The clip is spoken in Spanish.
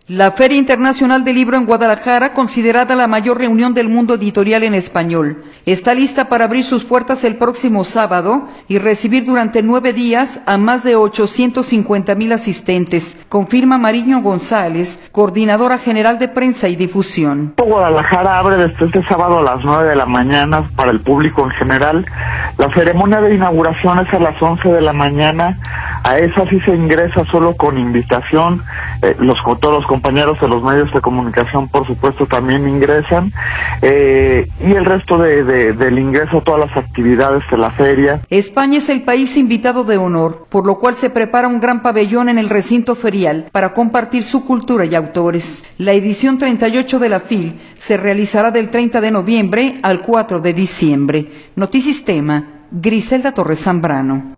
La Feria Internacional del Libro en Guadalajara, considerada la mayor reunión del mundo editorial en español, está lista para abrir sus puertas el próximo sábado y recibir durante 9 días a más de 850,000 asistentes, confirma Mariño González, coordinadora general de prensa y difusión. Guadalajara abre desde este sábado a las 9 de la mañana para el público en general. La ceremonia de inauguración es a las 11 de la mañana. A esa sí se ingresa solo con invitación. Todos los compañeros de los medios de comunicación, por supuesto, también ingresan. Y el resto del ingreso a todas las actividades de la feria. España es el país invitado de honor, por lo cual se prepara un gran pabellón en el recinto ferial para compartir su cultura y autores. La edición 38 de la FIL se realizará del 30 de noviembre al 4 de diciembre. Notisistema, Griselda Torres Zambrano.